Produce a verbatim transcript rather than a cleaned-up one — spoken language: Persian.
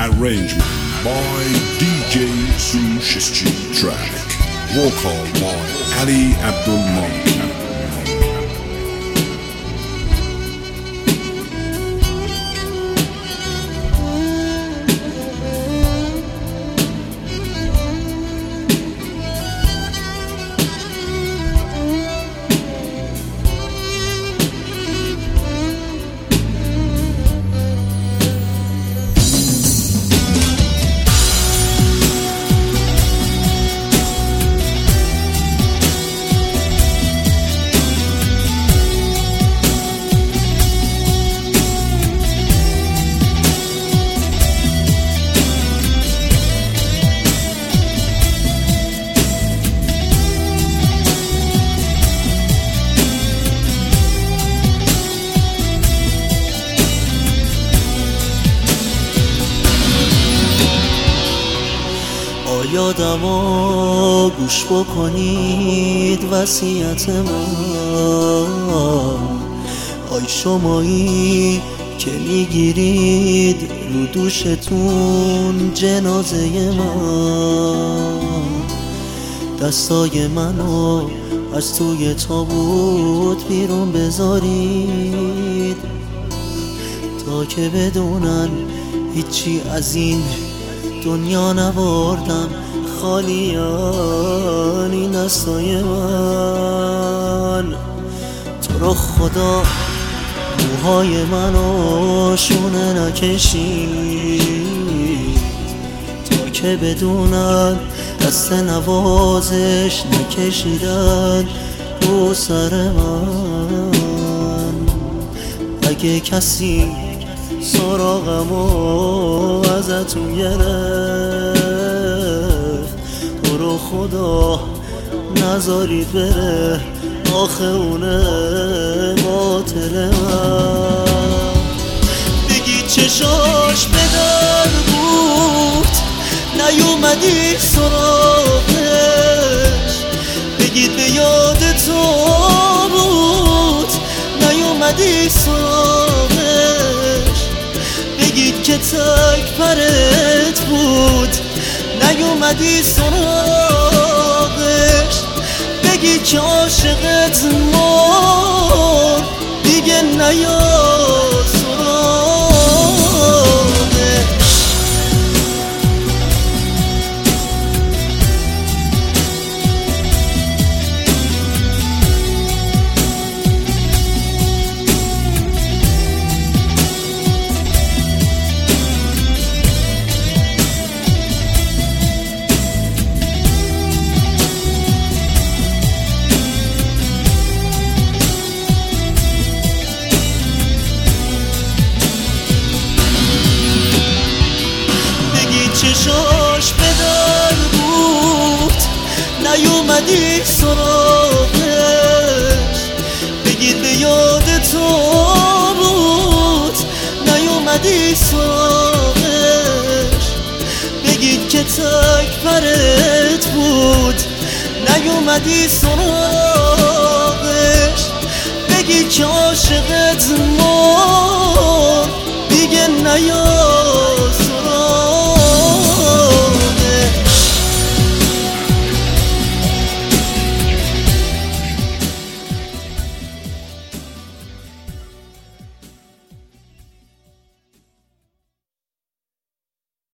arrangement by D J Sushishchi Track. Vocal by Ali Abdul Malik. یادمو گوش بکنید وصیت من، آی شمایی که میگیرید رو دوشتون جنازه من، دستای منو از توی تابوت بیرون بذارید تا که بدونن هیچی از این دنیا نبردم، خالیان این دستای من. تو رو خدا موهای منو شونه نکشید تا که بدونن دست نوازش نکشیدن رو سر من. اگه کسی سراغمو ازتون گرفت تو رو خدا نذارید بره، آخه اونه باطل من. بگید چشاش به در بود نیومدی سراغش، بگید به یاد تو بود نیومدی سراغش، بگید که تک پرت بود نیومدی سراغش، بگید که عاشقت مرد دیگه نیاد سراغش. چشاش به در بود نیومدی سراغش، بگید به یاد تو بود نیومدی سراغش، بگید که تک پرت بود نیومدی سراغش، بگید که عاشقت مرد دیگه نیاد